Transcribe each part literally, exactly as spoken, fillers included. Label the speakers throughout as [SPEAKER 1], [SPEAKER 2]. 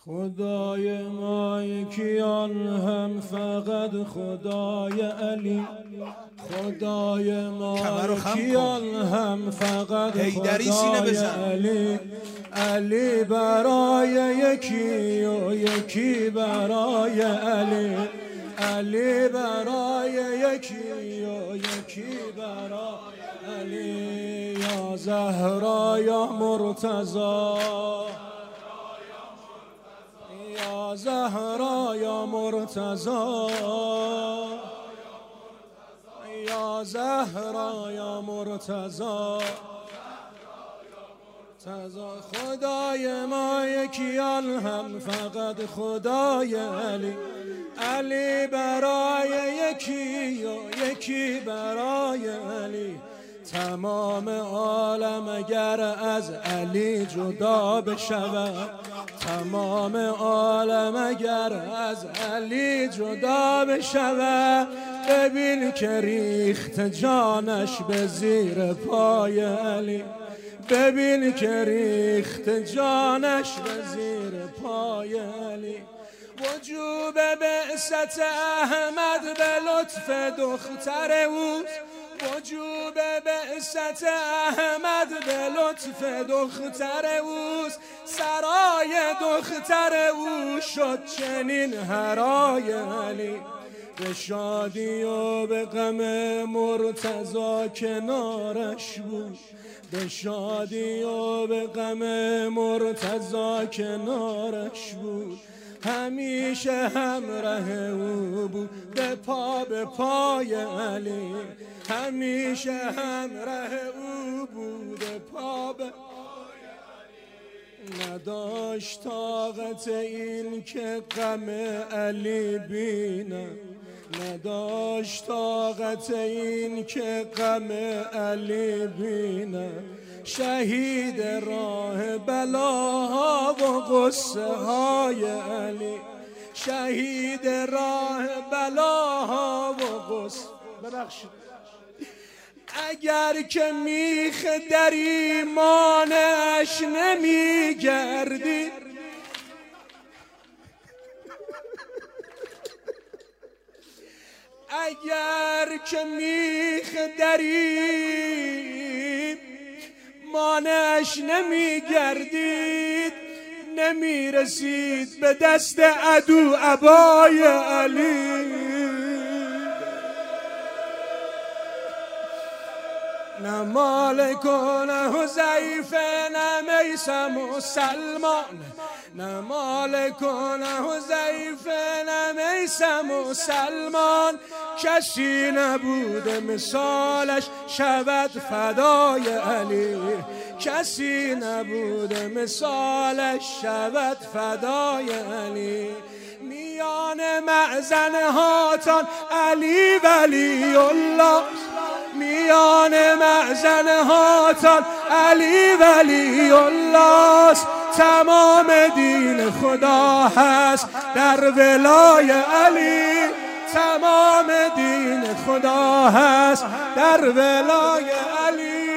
[SPEAKER 1] خدای ما یکیان هم فقط خدای علی، خدای ما یکیان هم فقط خدای علی. علی برای یکی و یکی برای علی، علی برای یکی و یکی برای علی. یا زهرا یا مرتضی، یا زهرا یا مرتضی، یا زهرا یا مرتضی. خدای ما یکیان هم فقط خدای علی، علی برای یکی و یکی برای علی. تمام عالم اگر از علی جدا بشود، تمام عالم اگر از علی جدا بشود، ببین که ریخت جانش به زیر پای علی، ببین که ریخت جانش به زیر پای علی. وجوب بعثت احمد به لطف دختر اوست، وجوب بعثت احمد به لطف دختر اوست. سرای دختر او شد چنین هرای علی، به شادی و به غم مرتضی کنارش بود، به شادی و به غم مرتضی کنارش بود. همیشه همراه او بود به پا به پای علی، همیشه همراه او بود به پا به پای علی. نداشت طاقت این که غم علی بینم، نداشت طاقت این که غم علی بینم. شهید راه بلاها و غصه های علی، شهید راه بلاها و غصه. ببخشید اگر که میخ در ایمانش نمیگردی، اگر که میخ در ایمانش نمیگردید، نمیرسید به دست عدو ابای علی. نه مالک و نه حذیفه نه میثم و سلمان، نه مالک و نه حذیفه نه میثم و سلمان. کسی نبوده مثالش شود فدای علی، کسی نبوده مثالش شود فدای علی. میان معزن هاتان علی ولی الله، میان معزن هاتان علی ولی الله. تمام دین خدا هست در ولای علی، تمام دین خدا هست در ولای علی.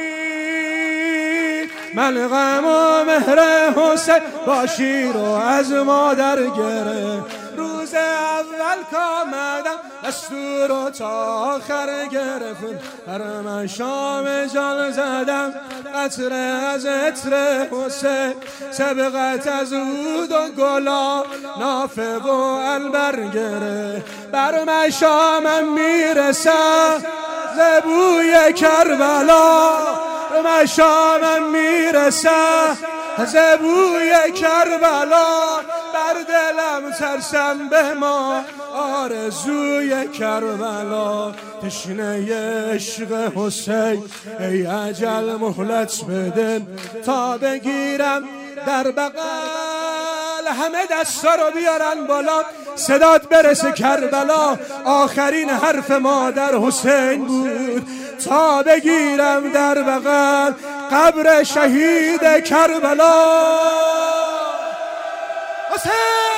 [SPEAKER 1] من غم و مهر حسین با شیر و از مادر گره، روز اول کامدم دستور و تا آخر گرفت. هر من شام جان زدم قطره از عطر حسین، سبقت از عود و گلا نافه و البر گره. بر من شامم میرسم زبوی کربلا، من شامم میرسم زبوی کربلا. بر دلم ترسم به ما آرزوی کربلا. تشنه عشق حسین ای اجل مهلت بدن تا بگیرم در بغل. همه دستا رو بیارن بالا صدات برسه کربلا. آخرین حرف مادر حسین بود تا بگیرم در بغل قبر شهید کربلا. حسین